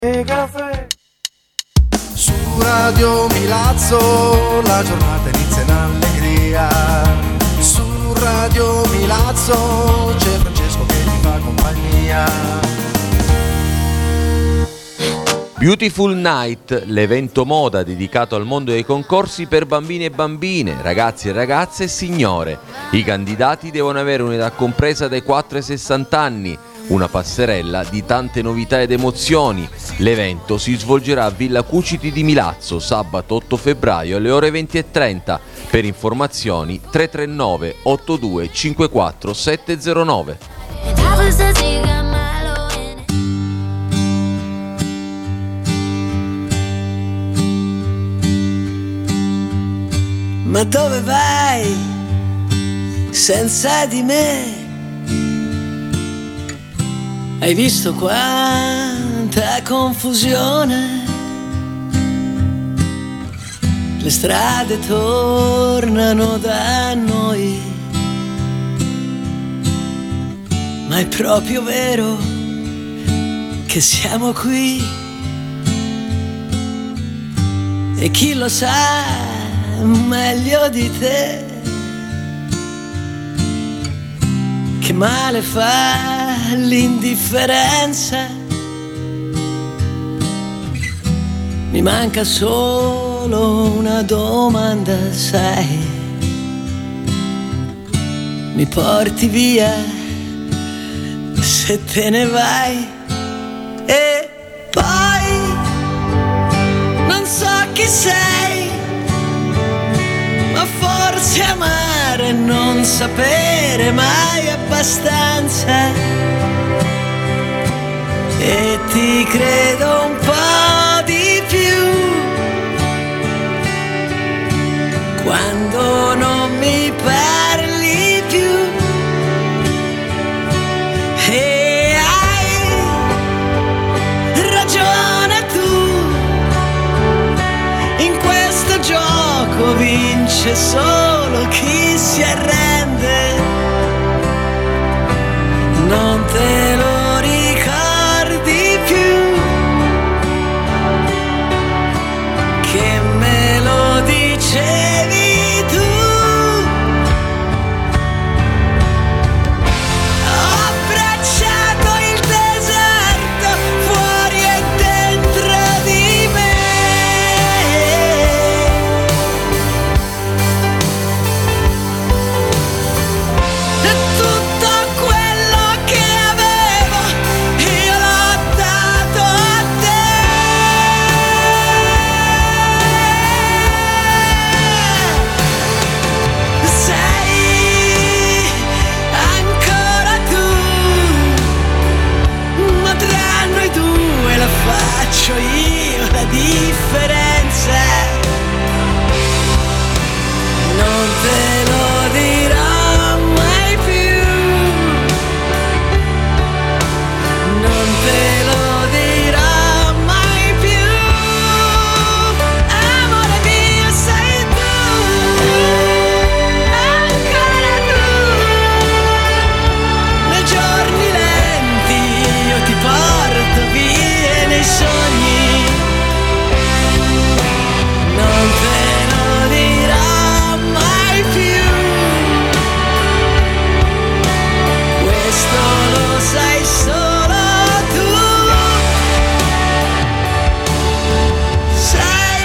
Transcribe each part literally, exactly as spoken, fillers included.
Caffè. Su Radio Milazzo la giornata inizia in allegria. Su Radio Milazzo c'è Francesco che ti fa compagnia. Beautiful Night, l'evento moda dedicato al mondo dei concorsi per bambini e bambine, ragazzi e ragazze e signore. I candidati devono avere un'età compresa dai quattro ai sessanta anni, una passerella di tante novità ed emozioni. L'evento si svolgerà a Villa Cuciti di Milazzo, sabato otto febbraio alle ore venti e trenta. Per informazioni tre tre nove otto due cinque quattro sette zero nove. Ma dove vai senza di me? Hai visto quanta confusione? Le strade tornano da noi, ma è proprio vero che siamo qui. E chi lo sa meglio di te, che male fa l'indifferenza. Mi manca solo una domanda, sai, mi porti via se te ne vai? E poi non so chi sei, ma forse amare e non sapere mai abbastanza. E ti credo un po' di più quando non mi parli più. E hai ragione tu, in questo gioco vince solo chi si arrende. Non te lo ricordi più che me lo dicevi tu. Ho abbracciato il deserto fuori e dentro di me. E tutto quello che avevo io l'ho dato a te. Sei ancora tu, ma tra noi due la faccio io la differenza. Non te lo dirò mai più, non te lo dirò mai più. Amore mio sei tu, ancora tu. Nei giorni lenti io ti porto via nei sogni. Non te lo dirò mai più, questo lo sai solo tu. Sai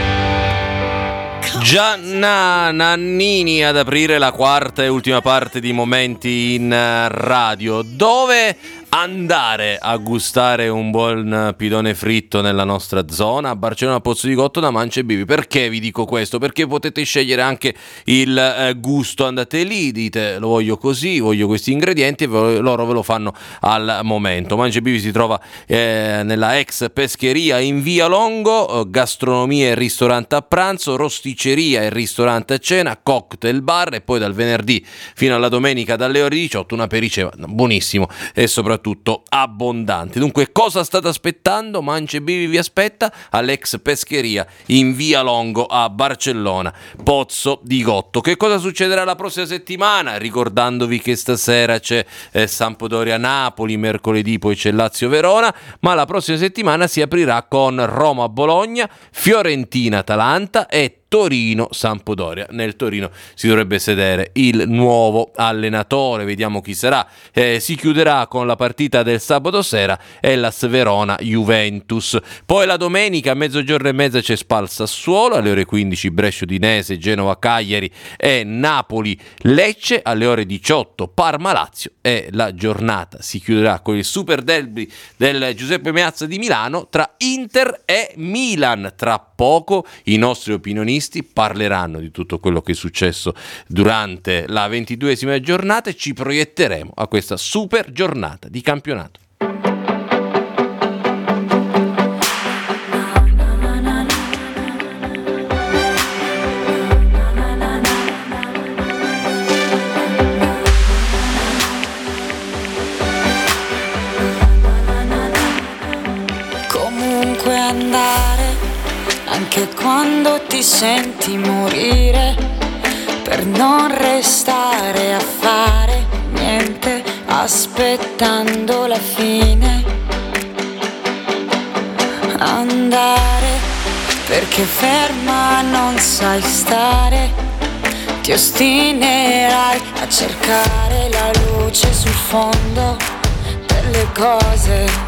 Gianna Nannini ad aprire la quarta e ultima parte di Momenti in Radio. Dove andare a gustare un buon pidone fritto nella nostra zona? A Barcellona Pozzo di Gotto da Mancia e Bivi. Perché vi dico questo? Perché potete scegliere anche il eh, gusto. Andate lì, dite lo voglio così, voglio questi ingredienti e ve- loro ve lo fanno al momento. Mancia e Bivi si trova eh, nella ex pescheria in Via Longo, eh, gastronomia e ristorante a pranzo, rosticceria e ristorante a cena, cocktail bar, e poi dal venerdì fino alla domenica dalle ore diciotto una periceva buonissimo e soprattutto soprattutto abbondanti. Dunque, cosa state aspettando? Mangia e Bevi vi aspetta all'ex pescheria in via Longo a Barcellona, Pozzo di Gotto. Che cosa succederà la prossima settimana? Ricordandovi che stasera c'è eh, Sampdoria Napoli, mercoledì poi c'è Lazio Verona, ma la prossima settimana si aprirà con Roma Bologna, Fiorentina Atalanta e Torino Sampdoria. Nel Torino si dovrebbe sedere il nuovo allenatore, vediamo chi sarà. Eh, si chiuderà con la partita del sabato sera, Hellas Verona Juventus. Poi la domenica a mezzogiorno e mezza c'è Spal Sassuolo, alle ore quindici Brescia Udinese, Genova Cagliari e Napoli Lecce, alle ore diciotto Parma Lazio, e la giornata si chiuderà con il super derby del Giuseppe Meazza di Milano tra Inter e Milan. Tra poco i nostri opinionisti parleranno di tutto quello che è successo durante la ventiduesima giornata e ci proietteremo a questa super giornata di campionato. Comunque andare, anche quando ti senti morire, per non restare a fare niente, aspettando la fine. Andare, perché ferma non sai stare, ti ostinerai a cercare la luce sul fondo delle cose.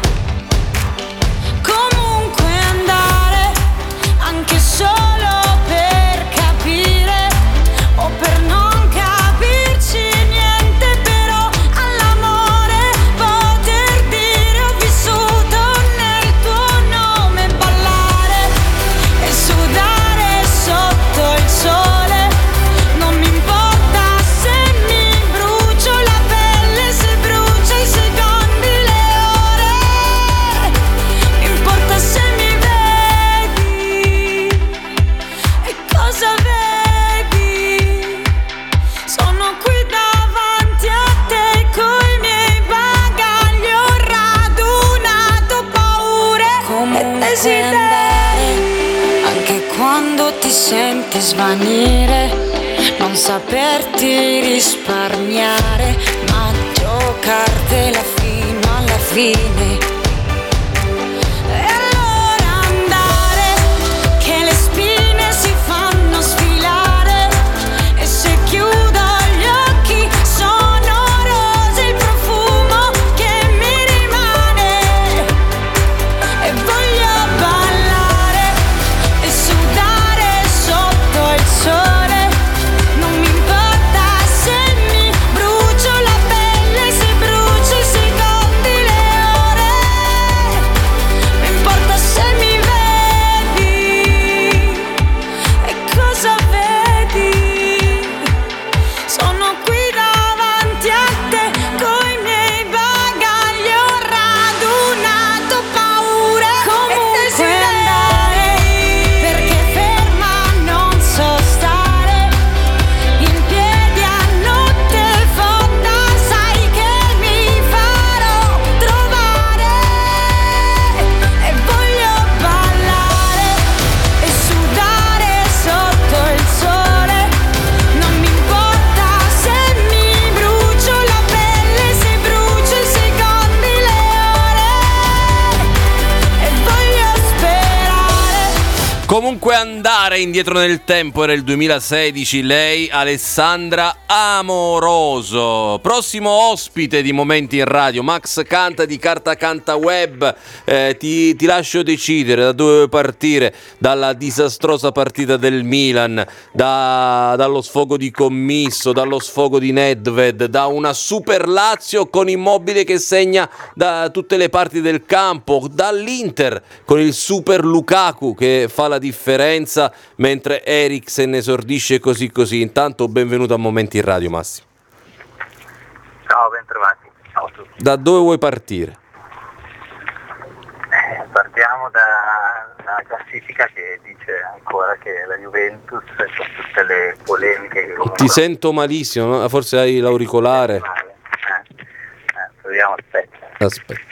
Comunque andare, anche solo per capire o per non capirci niente, però all'amore poter dire ho vissuto nel tuo nome, ballare e sudare sotto il sole, non mi importa se mi brucio la pelle, se brucia i secondi, le ore, mi importa se mi vedi e cosa vedi, sono qui davanti a te coi miei bagagli, ho radunato paure e desideri, anche quando ti senti svanire, non saperti risparmiare, ma giocartela fino alla fine. E allora andare, che le spine si fanno sfilare, e se chiudo gli occhi sono rose il profumo che mi rimane, e voglio ballare e sudare sotto il sole, non mi importa se mi brucio la pelle, se brucio i secondi, le ore, mi importa se mi vedi e cosa vedi, sono qui davanti a te coi miei bagagli, ho radunato paure e desideri, perché ferma non so stare, in piedi a notte fonda, sai che mi farò trovare, e voglio ballare e sudare sotto il sole, non mi importa se mi brucio la pelle, se brucio i secondi, le ore, e voglio sperare. Comunque andare indietro nel tempo era il duemilasedici, lei Alessandra Amoroso. Prossimo ospite di Momenti in Radio, Max Canta di Carta Canta Web. Eh, ti, ti lascio decidere da dove vuoi partire, dalla disastrosa partita del Milan, da, dallo sfogo di Commisso, dallo sfogo di Nedved, da una super Lazio con Immobile che segna da tutte le parti del campo, dall'Inter con il super Lukaku che fa la differenza mentre Eriksen esordisce così così. Intanto benvenuto a Momenti in Radio, Massimo. Ciao, ben trovati. Ciao a tutti. Da dove vuoi partire? Eh, partiamo da- dalla classifica che dice ancora che la Juventus, con tutte le polemiche che comunque... Ti sento malissimo, no? Forse hai l'auricolare. Male. Eh, eh, proviamo, aspetta. Aspetta.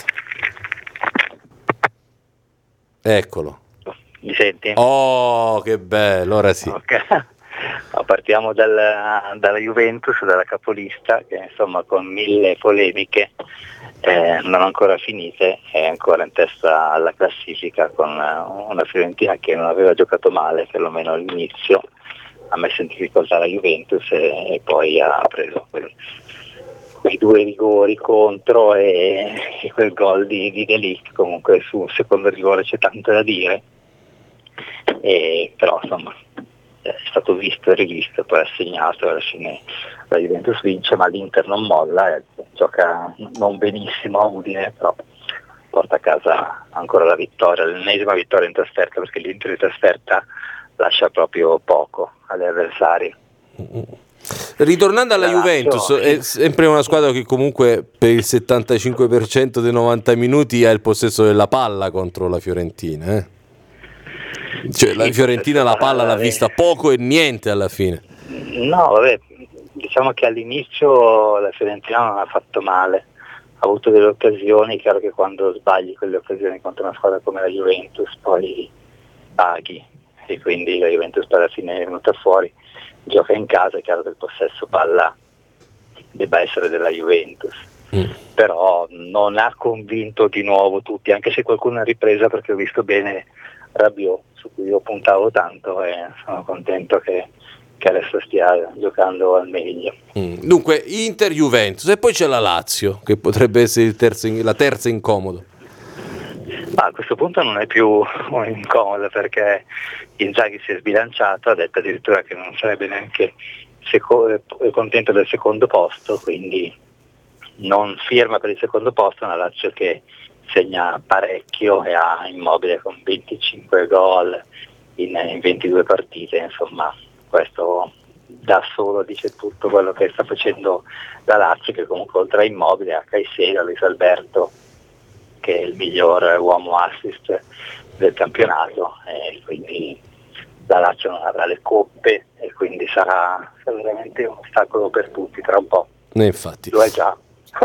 Eccolo. Mi senti? Oh, che bello, ora sì. Ok. Partiamo dal, dalla Juventus, dalla capolista, che insomma con mille polemiche eh, non ancora finite, è ancora in testa alla classifica con una Fiorentina che non aveva giocato male, perlomeno all'inizio, ha messo in difficoltà la Juventus e, e poi ha preso quel, quei due rigori contro e, e quel gol di, di De Ligt. Comunque sul secondo rigore c'è tanto da dire, e, però insomma è stato visto e rivisto, poi ha segnato, alla fine la Juventus vince, ma l'Inter non molla, eh, gioca non benissimo a Udine, però porta a casa ancora la vittoria, l'ennesima vittoria in trasferta, perché l'Inter in trasferta lascia proprio poco agli avversari. Ritornando alla La Juventus, Lazio, è sempre una squadra che comunque per il settantacinque per cento dei novanta minuti ha il possesso della palla contro la Fiorentina, eh? Cioè la Fiorentina la palla l'ha vista poco e niente alla fine. No, vabbè, diciamo che all'inizio la Fiorentina non ha fatto male, ha avuto delle occasioni, chiaro che quando sbagli quelle occasioni contro una squadra come la Juventus poi paghi, e quindi la Juventus alla fine è venuta fuori, gioca in casa, è chiaro che il possesso palla debba essere della Juventus, mm. però non ha convinto di nuovo tutti, anche se qualcuno ha ripresa, perché ho visto bene Rabiot, su cui io puntavo tanto, e sono contento che, che adesso stia giocando al meglio. Mm. Dunque Inter-Juventus, e poi c'è la Lazio, che potrebbe essere il terzo, la terza incomodo. Ma a questo punto non è più incomodo, perché Inzaghi si è sbilanciato, ha detto addirittura che non sarebbe neanche seco- contento del secondo posto, quindi non firma per il secondo posto. Una Lazio che segna parecchio e ha Immobile con venticinque gol in, in ventidue partite, insomma questo da solo dice tutto quello che sta facendo la Lazio, che comunque oltre a Immobile ha Caicedo, Luis Alberto, che è il miglior uomo assist del campionato, e quindi la Lazio non avrà le coppe e quindi sarà, sarà veramente un ostacolo per tutti tra un po'. E infatti. Lo è già.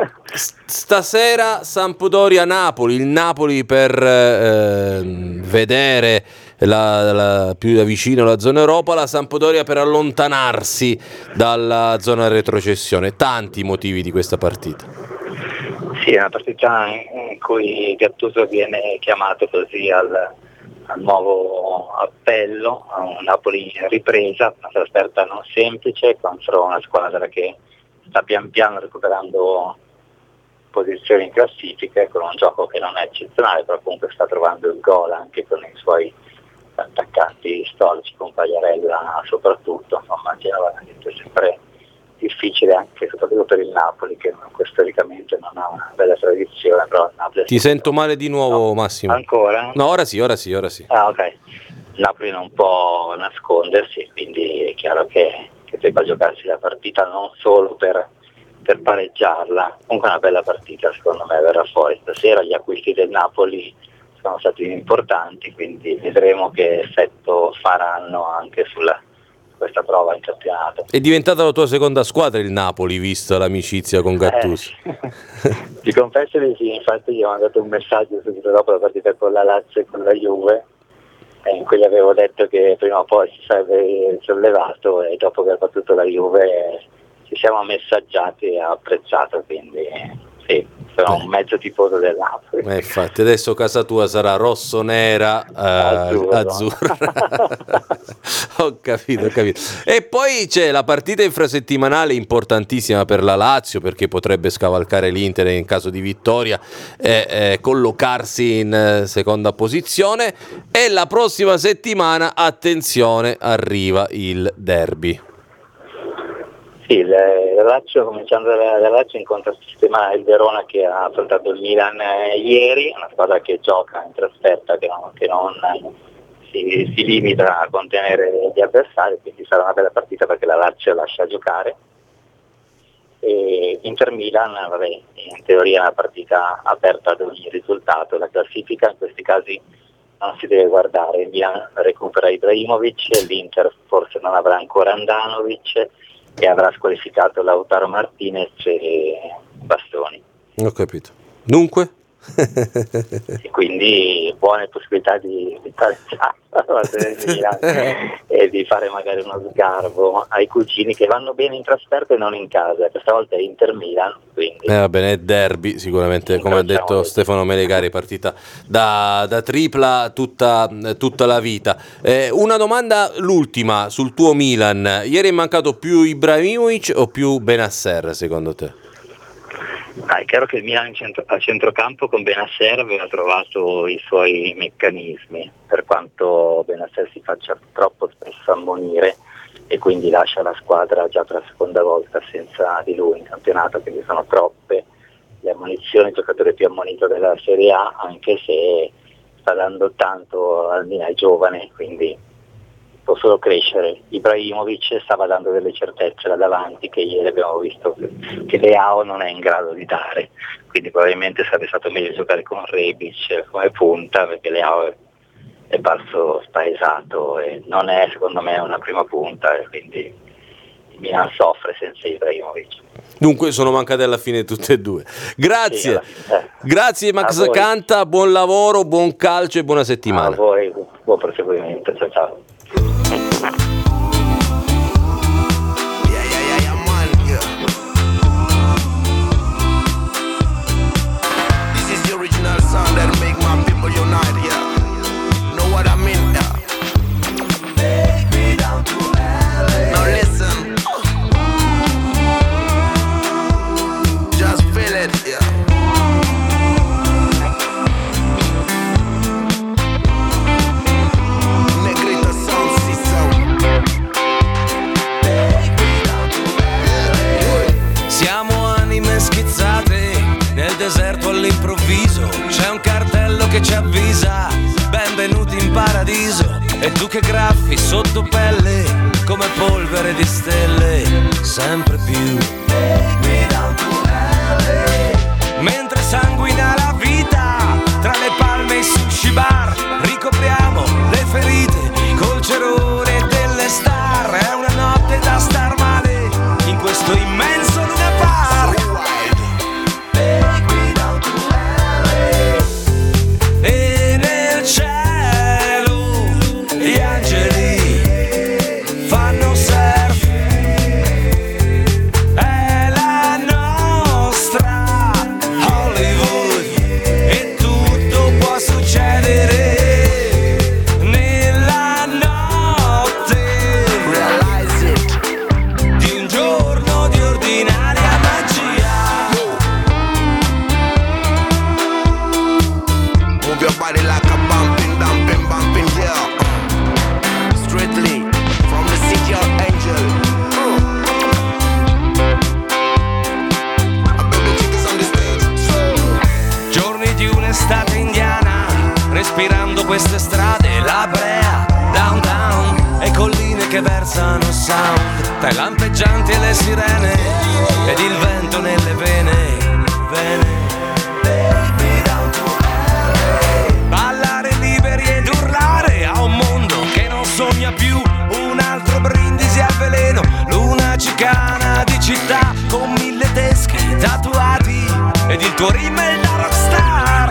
Stasera Sampdoria-Napoli, il Napoli per eh, vedere la, la, più da vicino la zona Europa, la Sampdoria per allontanarsi dalla zona retrocessione. Tanti motivi di questa partita. Sì, è una partita in cui Gattuso viene chiamato così al, al nuovo appello, a un Napoli in ripresa, una trasferta non semplice contro una squadra che sta pian piano recuperando posizioni in classifica, con un gioco che non è eccezionale, però comunque sta trovando il gol anche con i suoi attaccanti storici, con Pagliarella soprattutto. Insomma, Genova è sempre difficile, anche soprattutto per il Napoli, che storicamente non ha una bella tradizione, però il Napoli ti sento male di nuovo, no, Massimo. Ancora? No, ora sì, ora sì, ora sì. Ah, ok. Il Napoli non può nascondersi, quindi è chiaro che, che debba giocarsi la partita non solo per, per pareggiarla. Comunque è una bella partita, secondo me verrà fuori stasera. Gli acquisti del Napoli sono stati importanti, quindi vedremo che effetto faranno anche sulla questa prova in campionato. È diventata la tua seconda squadra il Napoli, vista l'amicizia con Gattuso. Eh, ti confesso di sì, infatti gli ho mandato un messaggio subito dopo la partita con la Lazio e con la Juve, in cui gli avevo detto che prima o poi si sarebbe sollevato, e dopo che ha battuto la Juve ci siamo messaggiati e ha apprezzato, quindi sì, sono un mezzo tifoso del Napoli. Eh, infatti adesso casa tua sarà rosso-nera, eh, azzurra. Ho capito, ho capito. E poi c'è la partita infrasettimanale importantissima per la Lazio, perché potrebbe scavalcare l'Inter in caso di vittoria e eh, collocarsi in eh, seconda posizione. E la prossima settimana, attenzione, arriva il derby. Sì, la Lazio, cominciando dalla Lazio, incontra questa settimana il Verona, che ha affrontato il Milan eh, ieri, una squadra che gioca in trasferta, che non, che non si, si limita a contenere gli avversari, quindi sarà una bella partita perché la Lazio lascia giocare. E Inter-Milan, vabbè, in teoria è una partita aperta ad ogni risultato. La classifica in questi casi non si deve guardare, il Milan recupera Ibrahimovic, l'Inter forse non avrà ancora Andanovic e avrà squalificato Lautaro Martinez e Bastoni. Ho capito. Dunque? E quindi buone possibilità di, di fare e di fare magari uno sgarbo ai cugini che vanno bene in trasferta e non in casa. Questa volta è Inter Milan, quindi Eh, va bene, è derby sicuramente, come ha detto Stefano Melegari, partita da, da tripla tutta, tutta la vita. Eh, una domanda, l'ultima, sul tuo Milan. Ieri è mancato più Ibrahimovic o più Benasser secondo te? Ah, è chiaro che il Milan centro, a centrocampo con Benasser aveva trovato i suoi meccanismi, per quanto Benasser si faccia troppo spesso ammonire e quindi lascia la squadra già per la seconda volta senza di lui in campionato, quindi sono troppe le ammonizioni, il giocatore più ammonito della Serie A, anche se sta dando tanto al Milan, è giovane, quindi può solo crescere. Ibrahimovic stava dando delle certezze là davanti che ieri abbiamo visto che Leao non è in grado di dare, quindi probabilmente sarebbe stato meglio giocare con Rebic come punta, perché Leao è, è parso spaesato e non è secondo me una prima punta, e quindi il Milan soffre senza Ibrahimovic. Dunque sono mancate alla fine tutte e due. Grazie, Sì, eh. grazie Max Canta, buon lavoro, buon calcio e buona settimana. A voi, buon proseguimento, ciao ciao. Yeah, yeah, yeah, yeah, man, yeah. This is the original sound that make my people unite, yeah. Know what I mean, yeah. Take me down to L A. Now listen. Just feel it, yeah. Nel deserto all'improvviso c'è un cartello che ci avvisa: benvenuti in paradiso. E tu che graffi sotto pelle come polvere di stelle, sempre più. Mentre sanguina la vita tra le palme e i sushi bar, ricopriamo le ferite col cerone delle star. È una notte da star male in questo immenso Luna Park. E nel cielo gli angeli fanno surf, è la nostra Hollywood e tutto può succedere nella notte di un giorno di ordinaria magia. Move your body like a bumping, dumping, bumping, yeah. Strictly from the city of Angel. Uh. I bet the chick is on the stage. Giorni di un'estate indiana, respirando queste strade, la brea, downtown, e colline che versano sound, tra i lampeggianti e le sirene, ed il vento nelle vene, vene. Ballare liberi ed urlare a un mondo che non sogna più, un altro brindisi al veleno, luna cicana di città con mille teschi tatuati ed il tuo rimel da rockstar.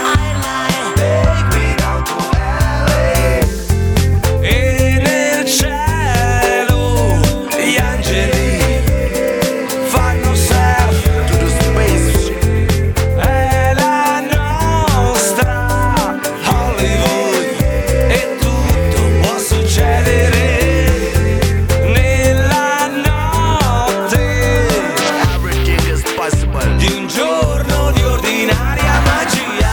E nel cielo gli angeli fanno surf, To the space. è la nostra Hollywood e tutto può succedere nella notte Everything is possible. di un giorno di ordinaria magia.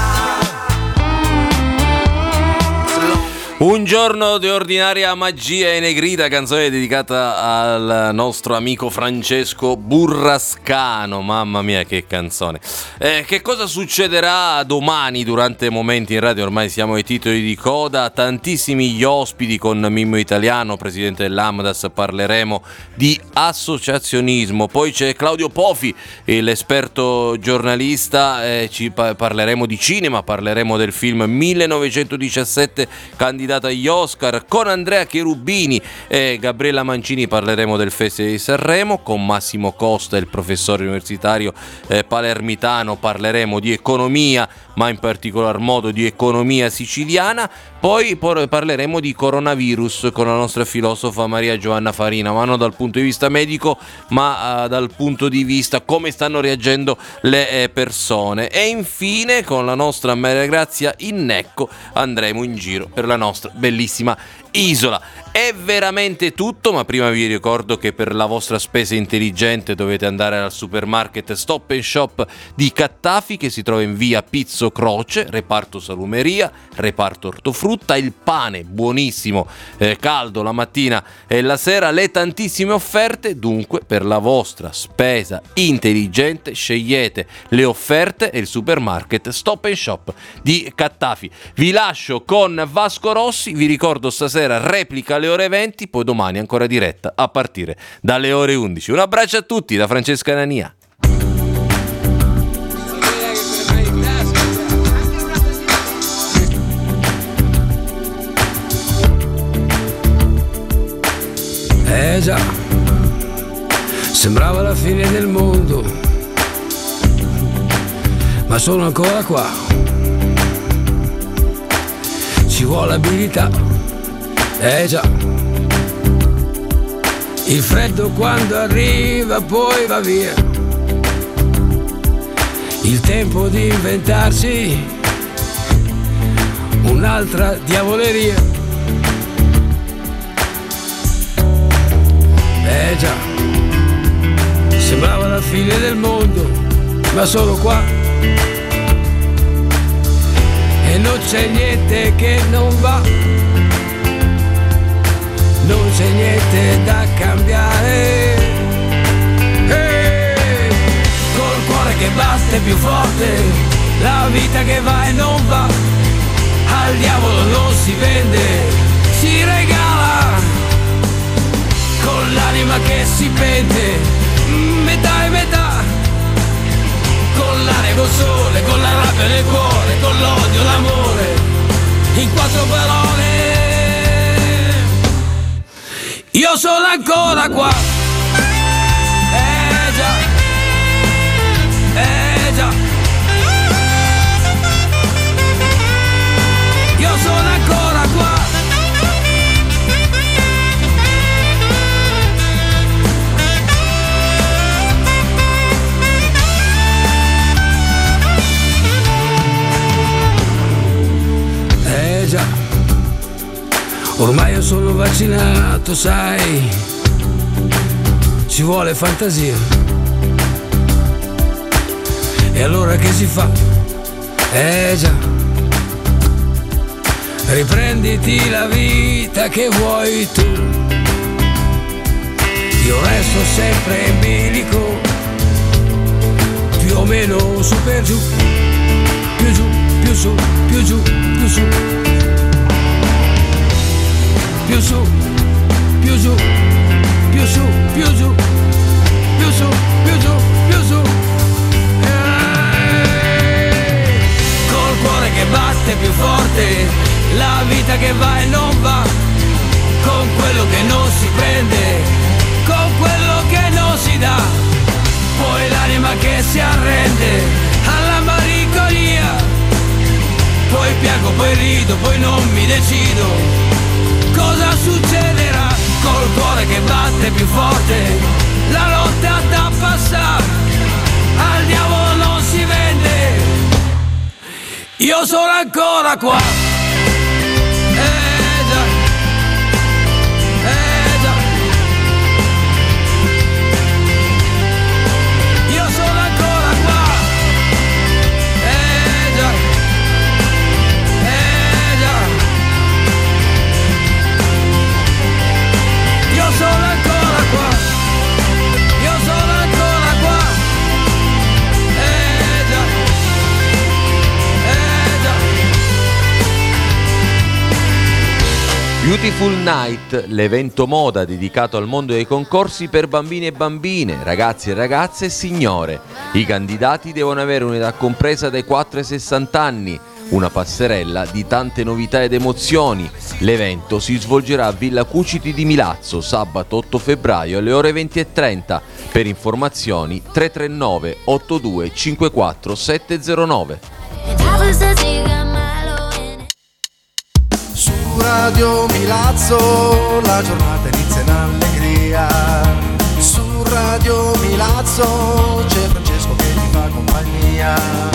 Un giorno di ordinaria magia e negrita, canzone dedicata al nostro amico Francesco Burrascano. Mamma mia, che canzone. Eh, che cosa succederà domani durante Momenti in Radio? Ormai siamo ai titoli di coda, tantissimi gli ospiti con Mimmo Italiano, presidente dell'Amdas, parleremo di associazionismo. Poi c'è Claudio Pofi, l'esperto giornalista, eh, ci pa- parleremo di cinema, parleremo del film millenovecentodiciassette, candidato candidato agli Oscar. Con Andrea Cherubini e Gabriella Mancini parleremo del Festival di Sanremo. Con Massimo Costa, il professore universitario eh, palermitano, parleremo di economia, ma in particolar modo di economia siciliana. Poi parleremo di coronavirus con la nostra filosofa Maria Giovanna Farina, ma non dal punto di vista medico, ma uh, dal punto di vista come stanno reagendo le eh, persone. E infine con la nostra Maria Grazia Innecco andremo in giro per la nostra bellissima isola. È veramente tutto, ma prima vi ricordo che per la vostra spesa intelligente dovete andare al supermarket Stop and Shop di Cattafi, che si trova in via Pizzo Croce, reparto salumeria, reparto ortofrutta, il pane buonissimo, eh, caldo la mattina e la sera, le tantissime offerte. Dunque per la vostra spesa intelligente scegliete le offerte e il supermarket Stop and Shop di Cattafi. Vi lascio con Vasco Rossi, vi ricordo stasera replica alle ore venti, poi domani ancora diretta a partire dalle ore undici. Un abbraccio a tutti da Francesca Nania. Eh già, sembrava la fine del mondo, ma sono ancora qua. Ci vuole abilità, eh già. Il freddo quando arriva poi va via. Il tempo di inventarsi un'altra diavoleria. Eh già, sembrava la fine del mondo, ma sono qua. E non c'è niente che non va, non c'è niente da cambiare. Hey! Col cuore che batte più forte, la vita che va e non va, al diavolo non si vende, si regala. Con l'anima che si pente, metà e metà, con l'aria, col sole, con la rabbia nel cuore, con l'odio, l'amore, in quattro parole. Io sono ancora qua, eh già, eh già. Io sono ancora qua. Eh già, ormai io sono vaccinato, sai, ci vuole fantasia. E allora che si fa? Eh già, riprenditi la vita che vuoi tu. Io resto sempre in bilico, più o meno su per giù, più giù, più su, più giù, più su, più su, più giù, più su, più giù, più su, più giù, più su. Eeeh. Col cuore che batte più forte, la vita che va e non va, con quello che non si prende, con quello che non si dà, poi l'anima che si arrende alla malinconia, poi piango, poi rido, poi non mi decido. Cosa succederà? Col cuore che batte più forte, la lotta da passare, al diavolo non si vende. Io sono ancora qua. Eh già, eh già. Io sono ancora qua. Eh già, eh già. Io sono ancora qua, io sono ancora qua, eh già, eh già. Beautiful Night, l'evento moda dedicato al mondo dei concorsi per bambini e bambine, ragazzi e ragazze e signore. I candidati devono avere un'età compresa dai quattro ai sessanta anni. una passerella di tante novità ed emozioni. L'evento si svolgerà a Villa Cuciti di Milazzo sabato otto febbraio alle ore venti e trenta. Per informazioni tre tre nove otto due cinque quattro sette zero nove. Su Radio Milazzo la giornata inizia in allegria. Su Radio Milazzo c'è Francesco che ti fa compagnia.